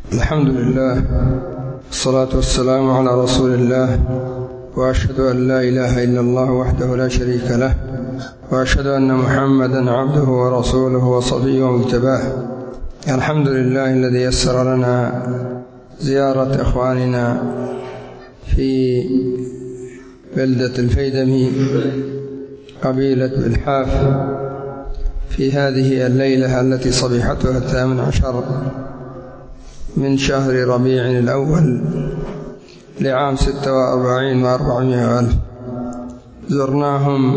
الحمد لله والصلاة والسلام على رسول الله، وأشهد أن لا إله إلا الله وحده لا شريك له، وأشهد أن محمدا عبده ورسوله وصفيه ومجتباه. الحمد لله الذي يسر لنا زيارة إخواننا في بلدة الفيدمي قبيلة بالحاف في هذه الليلة التي صبيحتها 18 من شهر ربيع الأول لعام 46 و400 ألف. زرناهم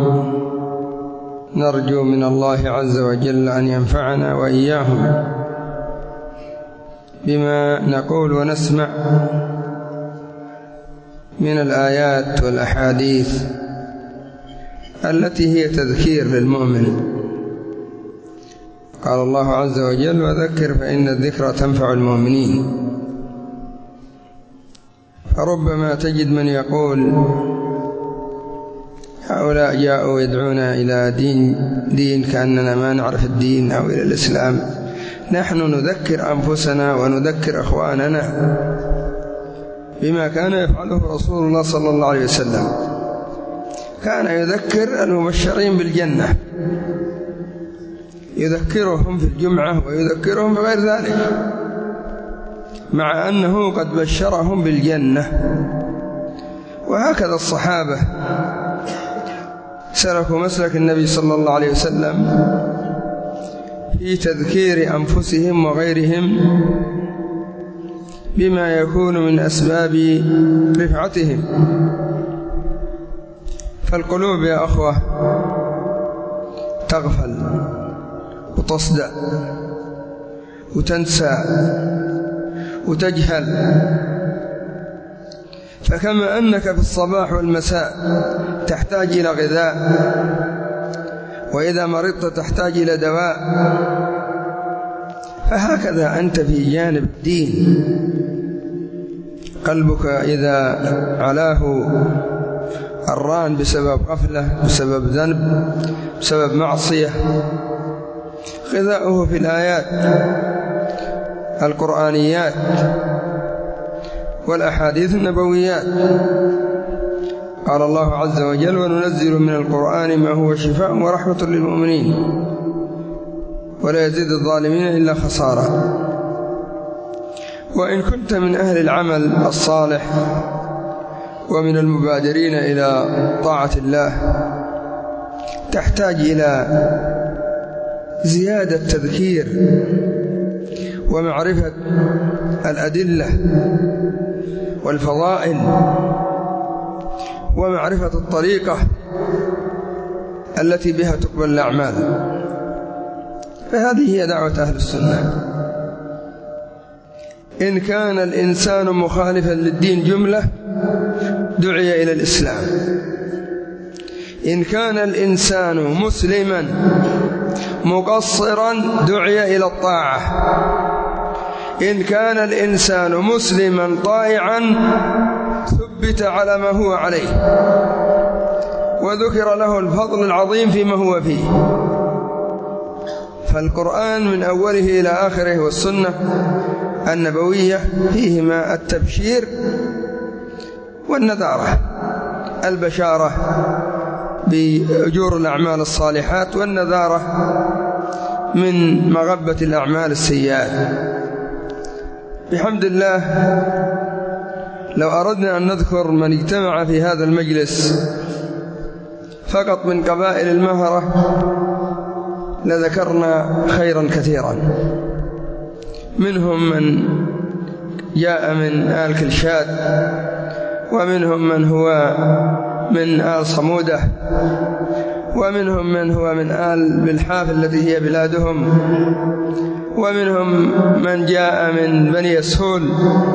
نرجو من الله عز وجل أن ينفعنا وإياهم بما نقول ونسمع من الآيات والأحاديث التي هي تذكير للمؤمن. قال الله عز وجل: وذكر فإن الذكرى تنفع المؤمنين. فربما تجد من يقول: هؤلاء جاءوا يدعونا إلى دين كأننا ما نعرف الدين، أو إلى الإسلام. نحن نذكر أنفسنا ونذكر أخواننا بما كان يفعله رسول الله صلى الله عليه وسلم. كان يذكر المبشرين بالجنة، يذكرهم في الجمعة ويذكرهم بغير ذلك، مع أنه قد بشرهم بالجنة. وهكذا الصحابة سلكوا مسلك النبي صلى الله عليه وسلم في تذكير أنفسهم وغيرهم بما يكون من أسباب رفعتهم. فالقلوب يا أخوة تغفل وتصدأ وتنسى وتجهل. فكما أنك في الصباح والمساء تحتاج إلى غذاء، وإذا مرضت تحتاج إلى دواء، فهكذا أنت في جانب الدين. قلبك إذا علاه الران بسبب غفلة، بسبب ذنب، بسبب معصية، غذاؤه في الآيات القرآنيات والأحاديث النبويات. قال الله عز وجل: وننزل من القرآن ما هو شفاء ورحمة للمؤمنين ولا يزيد الظالمين إلا خسارا. وإن كنت من أهل العمل الصالح ومن المبادرين إلى طاعة الله، تحتاج إلى زيادة تذكير ومعرفة الأدلة والفضائل ومعرفة الطريقة التي بها تقبل الأعمال. فهذه هي دعوة أهل السنة. إن كان الإنسان مخالفا للدين جملة دعي إلى الإسلام. إن كان الإنسان مسلما مقصرا دعي إلى الطاعة. إن كان الإنسان مسلما طائعا ثبت على ما هو عليه، وذكر له الفضل العظيم فيما هو فيه. فالقرآن من أوله إلى آخره والسنة النبوية فيهما التبشير والنذارة، البشارة بأجور الأعمال الصالحات، والنذارة من مغبة الأعمال السيئات. بحمد الله لو أردنا أن نذكر من اجتمع في هذا المجلس فقط من قبائل المهرة لذكرنا خيرا كثيرا. منهم من جاء من آل كلشاد، ومنهم من هو من آل صمودة، ومنهم من هو من آل بالحاف التي هي بلادهم، ومنهم من جاء من بني يسهول،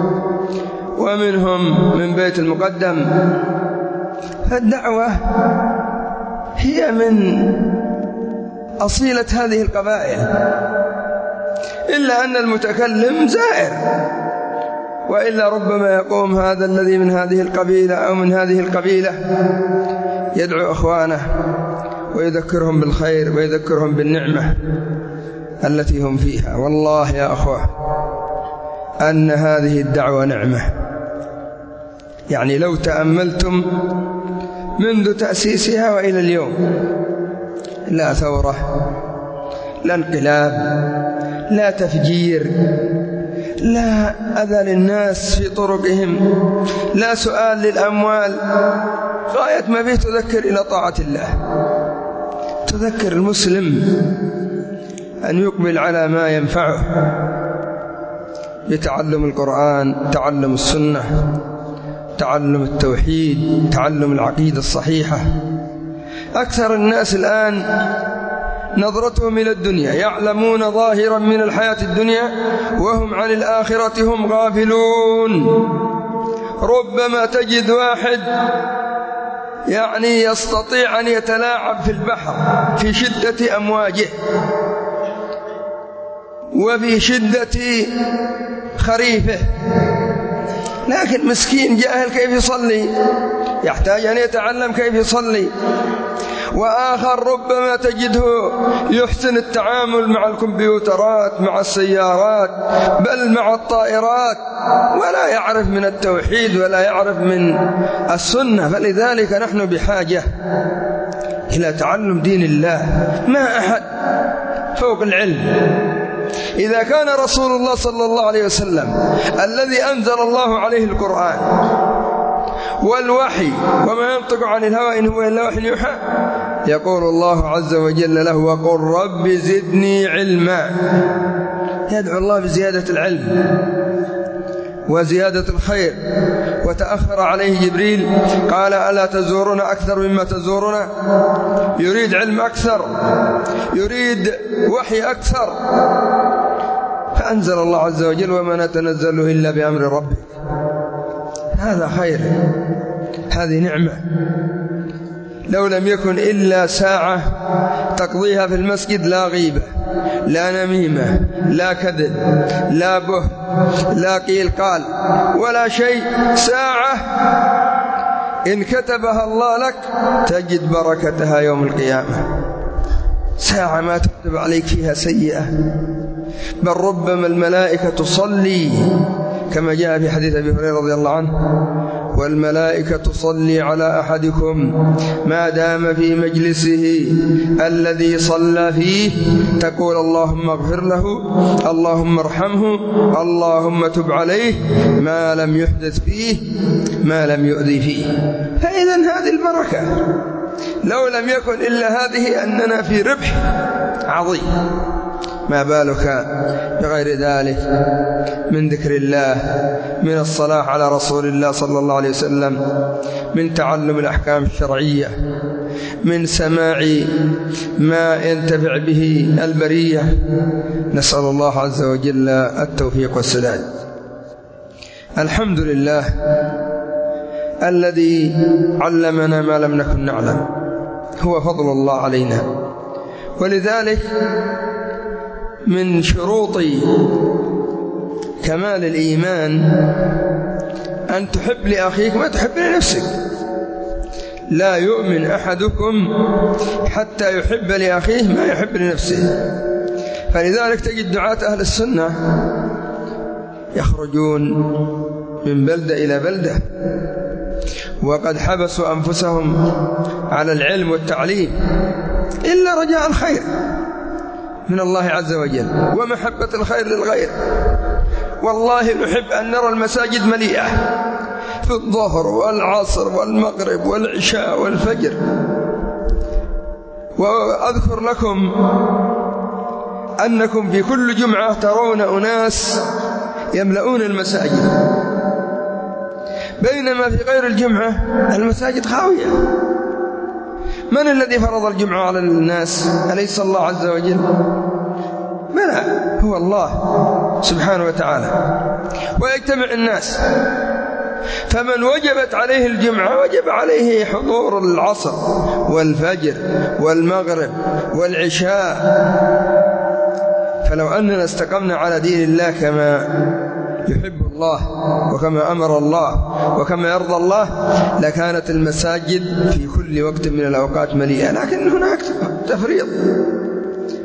ومنهم من بيت المقدم. فالدعوة هي من أصيلة هذه القبائل، إلا أن المتكلم زائر، وإلا ربما يقوم هذا الذي من هذه القبيلة أو من هذه القبيلة يدعو أخوانه ويذكرهم بالخير ويذكرهم بالنعمة التي هم فيها. والله يا أخوة أن هذه الدعوة نعمة. يعني لو تأملتم منذ تأسيسها وإلى اليوم، لا ثورة، لا انقلاب، لا تفجير، لا أذى للناس في طرقهم، لا سؤال للأموال، غاية ما فيه تذكر إلى طاعة الله، تذكر المسلم أن يقبل على ما ينفعه بتعلم القرآن، تعلم السنة، تعلم التوحيد، تعلم العقيدة الصحيحة. أكثر الناس الآن نظرتهم إلى الدنيا، يعلمون ظاهرا من الحياة الدنيا وهم عن الآخرة هم غافلون. ربما تجد واحد يعني يستطيع أن يتلاعب في البحر في شدة أمواجه وفي شدة خريفه، لكن مسكين جاهل كيف يصلي، يحتاج أن يتعلم كيف يصلي. وآخر ربما تجده يحسن التعامل مع الكمبيوترات، مع السيارات، بل مع الطائرات، ولا يعرف من التوحيد ولا يعرف من السنة. فلذلك نحن بحاجة إلى تعلم دين الله. ما أحد فوق العلم. إذا كان رسول الله صلى الله عليه وسلم الذي أنزل الله عليه القرآن والوحي وما ينطق عن الهوى إن هو إلا وحي يوحى، يقول الله عز وجل له: وقل رب زدني علما. يدعو الله بزيادة العلم وزيادة الخير. وتأخر عليه جبريل قال: ألا تزورون أكثر مما تزورون؟ يريد علم أكثر، يريد وحي أكثر. فأنزل الله عز وجل: وما نتنزل إلا بأمر ربك. هذا خير، هذه نعمة. لو لم يكن إلا ساعة تقضيها في المسجد، لا غيبة، لا نميمة، لا كذب، لا به، لا قيل قال، ولا شيء، ساعة إن كتبها الله لك تجد بركتها يوم القيامة. ساعة ما تكتب عليك فيها سيئة، بل ربما الملائكة تصلي كما جاء في حديث أبي هريرة رضي الله عنه: والملائكة تصلي على أحدكم ما دام في مجلسه الذي صلى فيه، تقول: اللهم اغفر له، اللهم ارحمه، اللهم تب عليه، ما لم يحدث فيه، ما لم يؤذي فيه. فإذا هذه البركة. لو لم يكن إلا هذه أننا في ربح عظيم، ما بالك بغير ذلك من ذكر الله، من الصلاة على رسول الله صلى الله عليه وسلم، من تعلم الأحكام الشرعية، من سماع ما ينتفع به البرية. نسأل الله عز وجل التوفيق والسداد. الحمد لله الذي علمنا ما لم نكن نعلم، هو فضل الله علينا. ولذلك من شروط كمال الإيمان أن تحب لأخيك ما تحب لنفسك. لا يؤمن أحدكم حتى يحب لأخيه ما يحب لنفسه. فلذلك تجد دعاة أهل السنة يخرجون من بلدة إلى بلدة وقد حبسوا أنفسهم على العلم والتعليم إلا رجاء الخير من الله عز وجل ومحبة الخير للغير. والله نحب أن نرى المساجد مليئة في الظهر والعصر والمغرب والعشاء والفجر. وأذكر لكم أنكم في كل جمعة ترون أناس يملؤون المساجد، بينما في غير الجمعة المساجد خاوية. من الذي فرض الجمعة على الناس؟ أليس الله عز وجل؟ بلى، هو الله سبحانه وتعالى. ويجتمع الناس، فمن وجبت عليه الجمعة وجب عليه حضور العصر والفجر والمغرب والعشاء. فلو أننا استقمنا على دين الله كما يحب الله وكما أمر الله وكما يرضى الله لكانت المساجد في كل وقت من الأوقات مليئة. لكن هناك تفريط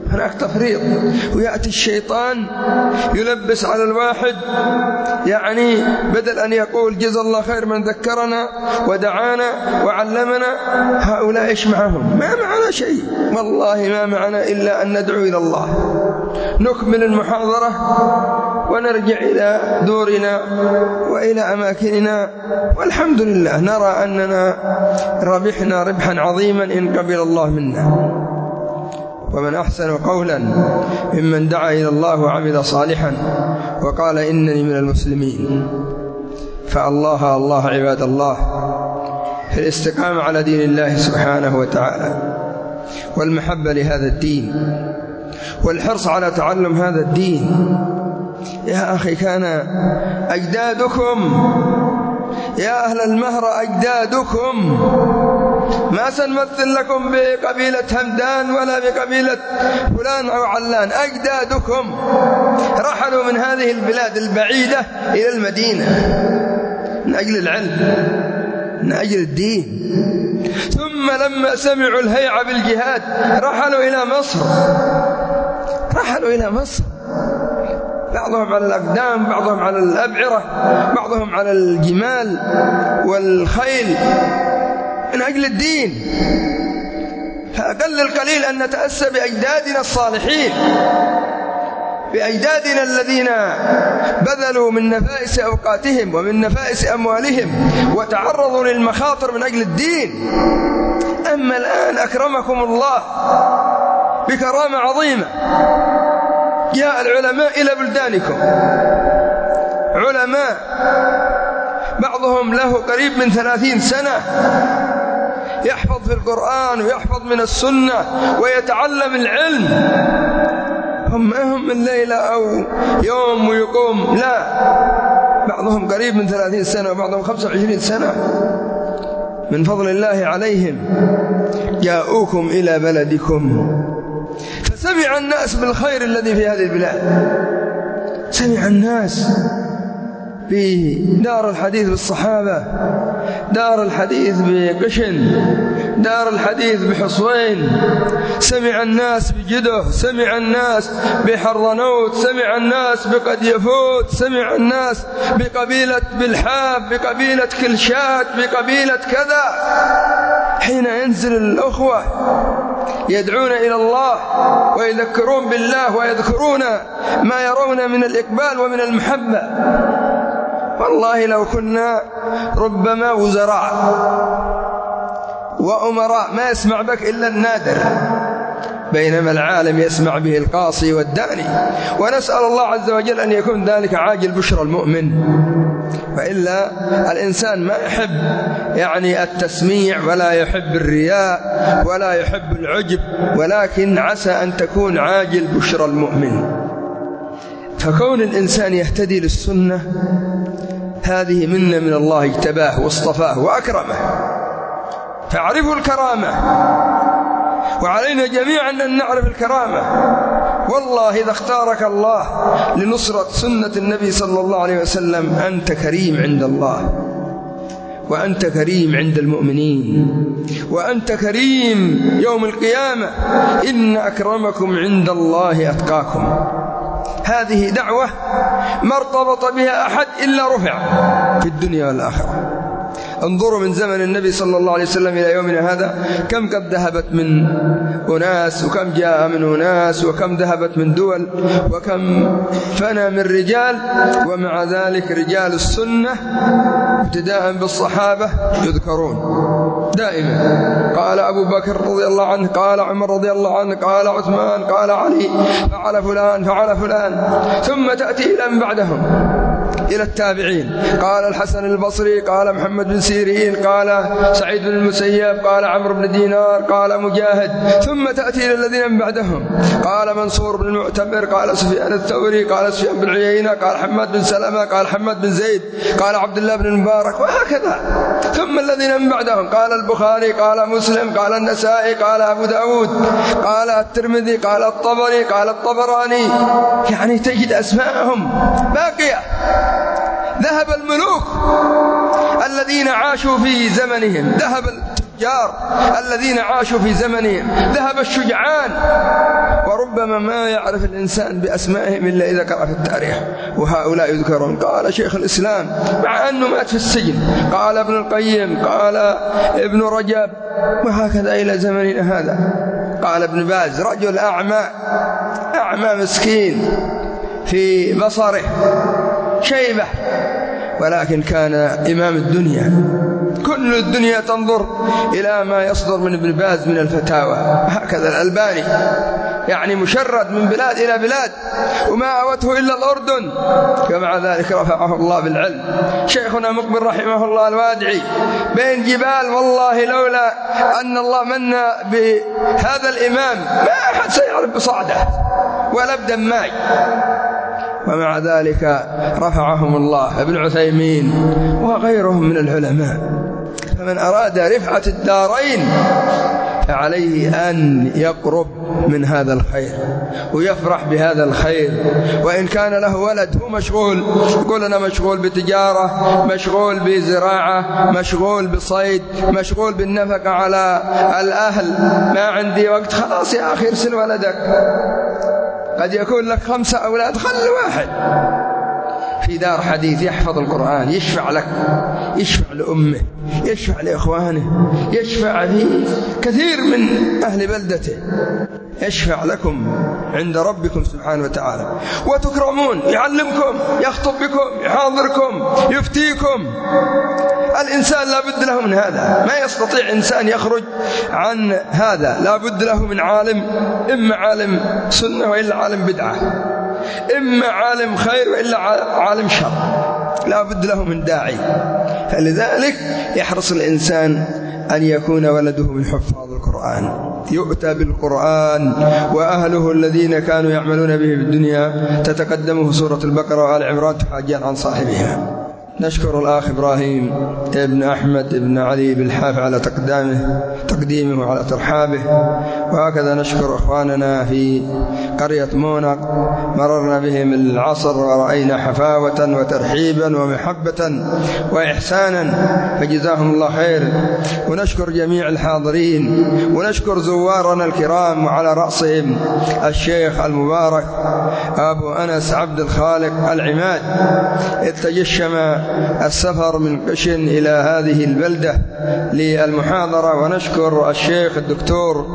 هناك تفريط. ويأتي الشيطان يلبس على الواحد، يعني بدل أن يقول جزا الله خير من ذكرنا ودعانا وعلمنا، هؤلاء إيش معهم؟ ما معنا شيء والله، ما معنا إلا أن ندعو إلى الله. نكمل المحاضرة ونرجع إلى دورنا وإلى أماكننا، والحمد لله نرى أننا ربحنا ربحا عظيما إن قبل الله منا. ومن أحسن قولا ممن دعا إلى الله وعمل صالحا وقال إنني من المسلمين. فالله الله عباد الله في الاستقامة على دين الله سبحانه وتعالى، والمحبة لهذا الدين، والحرص على تعلم هذا الدين. يا أخي كان أجدادكم، يا أهل المهر أجدادكم، ما سنمثل لكم بقبيلة همدان ولا بقبيلة فلان أو علان، أجدادكم رحلوا من هذه البلاد البعيدة إلى المدينة من أجل العلم، من أجل الدين. ثم لما سمعوا الهيعة بالجهاد رحلوا إلى مصر، رحلوا إلى مصر، بعضهم على الأقدام، بعضهم على الأبعرة، بعضهم على الجمال والخيل من أجل الدين. فأقل القليل أن نتأسى بأجدادنا الصالحين، بأجدادنا الذين بذلوا من نفائس أوقاتهم ومن نفائس أموالهم وتعرضوا للمخاطر من أجل الدين. أما الآن أكرمكم الله بكرامة عظيمة، جاء العلماء إلى بلدانكم، علماء بعضهم له قريب من 30 سنة يحفظ في القرآن ويحفظ من السنة ويتعلم العلم. هم ما هم من ليلة أو يوم ويقوم، لا، بعضهم قريب من 30 سنة وبعضهم 25 سنة من فضل الله عليهم جاءوكم إلى بلدكم. فسمع الناس بالخير الذي في هذه البلاد، سمع الناس بدار الحديث بالصحابة، دار الحديث بقشن، دار الحديث بحصوين، سمع الناس بجده، سمع الناس بحرنوت، سمع الناس بقديفوت، سمع الناس بقبيلة بالحاب، بقبيلة كلشات، بقبيلة كذا. حين ينزل الأخوة يدعون إلى الله ويذكرون بالله ويذكرون ما يرون من الإقبال ومن المحبة، والله لو كنا ربما وزراء وأمراء ما يسمع بك إلا النادر، بينما العالم يسمع به القاصي والداني. ونسأل الله عز وجل أن يكون ذلك عاجل بشرى المؤمن، وإلا الإنسان ما يحب يعني التسميع ولا يحب الرياء ولا يحب العجب، ولكن عسى أن تكون عاجل بشرى المؤمن. فكون الإنسان يهتدي للسنة هذه منة من الله، اجتباه واصطفاه وأكرمه، فاعرفوا الكرامة، وعلينا جميعا أن نعرف الكرامة. والله إذا اختارك الله لنصرة سنة النبي صلى الله عليه وسلم أنت كريم عند الله، وأنت كريم عند المؤمنين، وأنت كريم يوم القيامة. إن أكرمكم عند الله أتقاكم. هذه دعوة ما ارتبط بها أحد إلا رفع في الدنيا والآخرة. انظروا من زمن النبي صلى الله عليه وسلم إلى يومنا هذا كم قد ذهبت من أناس، وكم جاء من أناس، وكم ذهبت من دول، وكم فنى من رجال، ومع ذلك رجال السنة ابتداء بالصحابة يذكرون دائما. قال أبو بكر رضي الله عنه، قال عمر رضي الله عنه، قال عثمان، قال علي، فعل فلان، فعل فلان. ثم تأتي إلى من بعدهم إلى التابعين، قال الحسن البصري، قال محمد بن سيرين، قال سعيد بن المسيب، قال عمرو بن دينار، قال مجاهد. ثم تأتي إلى الذين من بعدهم، قال منصور بن المعتمر، قال سفيان الثوري، قال سفيان بن عيينة، قال حماد بن سلمة، قال حماد بن زيد، قال عبد الله بن المبارك، وهكذا. ثم الذين من بعدهم، قال البخاري، قال مسلم، قال النسائي، قال أبو داود، قال الترمذي، قال الطبري، قال الطبراني. يعني تجد أسماءهم باقية. ذهب الملوك الذين عاشوا في زمنهم، ذهب الفجار الذين عاشوا في زمنهم، ذهب الشجعان، وربما ما يعرف الإنسان بأسمائهم إلا إذا قرأ في التاريخ، وهؤلاء يذكرون. قال شيخ الإسلام مع أنه مات في السجن، قال ابن القيم، قال ابن رجب، وهكذا إلى زمننا هذا. قال ابن باز رجل أعمى مسكين في بصره شيبة، ولكن كان إمام الدنيا، كل الدنيا تنظر إلى ما يصدر من ابن باز من الفتاوى. هكذا الألباني يعني مشرد من بلاد إلى بلاد وما أوته إلا الأردن، ومع ذلك رفعه الله بالعلم. شيخنا مقبل رحمه الله الوادعي بين جبال، والله لولا أن الله من بهذا الإمام ما أحد سيعرف بصعده ولا بدماي، ومع ذلك رفعهم الله. ابن عثيمين وغيرهم من العلماء. فمن أراد رفعة الدارين فعليه أن يقرب من هذا الخير ويفرح بهذا الخير. وإن كان له ولد هو مشغول، يقول أنا مشغول بتجارة، مشغول بزراعة، مشغول بصيد، مشغول بالنفقة على الأهل، ما عندي وقت. خلاص يا أخي ارسل ولدك، قد يكون لك 5 أولاد، خل واحد في دار حديث يحفظ القرآن، يشفع لك، يشفع لأمه، يشفع لإخوانه، يشفع في كثير من أهل بلدته، يشفع لكم عند ربكم سبحانه وتعالى. وتكرمون، يعلمكم، يخطب بكم، يحاضركم، يفتيكم. الإنسان لا بد له من هذا، ما يستطيع إنسان يخرج عن هذا، لا بد له من عالم، إما عالم سنة وإلا عالم بدعة، إما عالم خير وإلا عالم شر، لا بد له من داعي. فلذلك يحرص الإنسان أن يكون ولده من حفاظ القرآن، يؤتى بالقرآن وأهله الذين كانوا يعملون به في الدنيا تتقدمه سورة البقرة وآل عمران تحاجان عن صاحبها. نشكر الأخ إبراهيم ابن أحمد ابن علي بالحاف على تقديمه وعلى ترحابه، وهكذا نشكر إخواننا في قرية مونق، مررنا بهم العصر ورأينا حفاوة وترحيبا ومحبة وإحسانا، فجزاهم الله خير. ونشكر جميع الحاضرين، ونشكر زوارنا الكرام، وعلى رأسهم الشيخ المبارك أبو أنس عبد الخالق العماد، إذ تجشم السفر من قشن إلى هذه البلدة للمحاضرة. ونشكر الشيخ الدكتور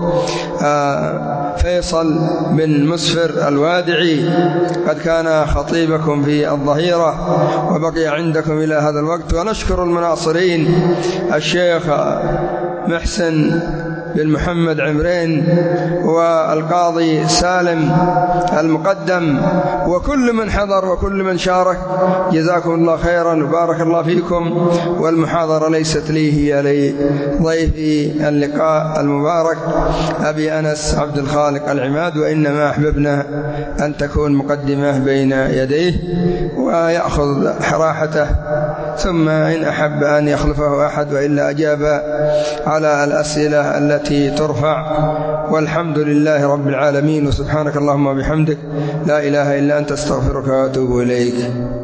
فيصل بن مسفر الوادعي، قد كان خطيبكم في الظهيرة وبقي عندكم إلى هذا الوقت. ونشكر المناصرين الشيخ محسن بن محمد عمرين والقاضي سالم المقدم، وكل من حضر وكل من شارك، جزاكم الله خيرا وبارك الله فيكم. والمحاضرة ليست لي، هي لضيفي اللقاء المبارك أبي أنس عبد الخالق العماد، وإنما أحببنا أن تكون مقدمة بين يديه ويأخذ راحته، ثم إن أحب أن يخلفه أحد وإلا أجاب على الأسئلة التي ترفع. والحمد لله رب العالمين، وسبحانك اللهم وبحمدك، لا إله إلا أنت، استغفرك وأتوب إليك.